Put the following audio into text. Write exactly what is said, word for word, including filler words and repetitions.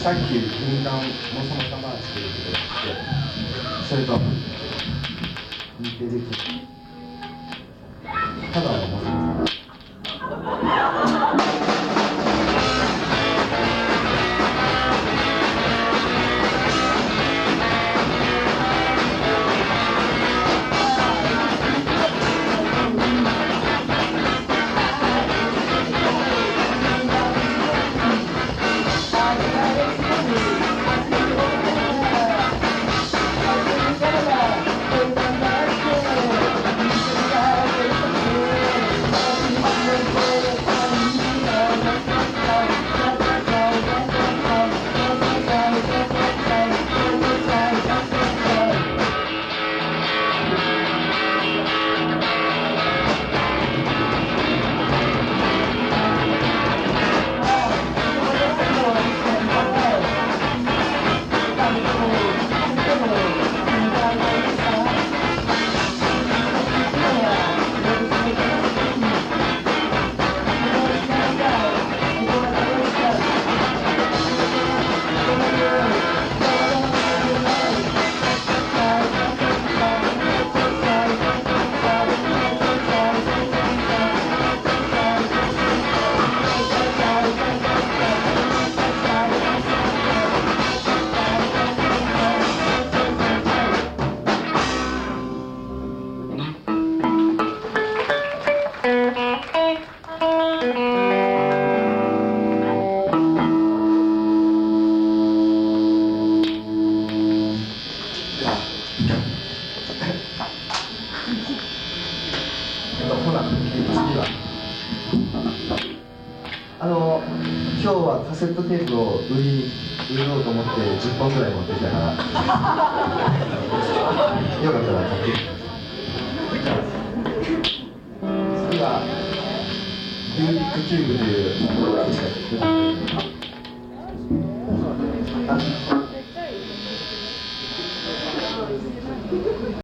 さっき軍艦もそのまましてるけどそれと似てるただの文字あの今日はカセットテープを売り売ろうと思ってじゅっぽんぐらい持ってきたからよかったら買ってください。次はミュージックキューブという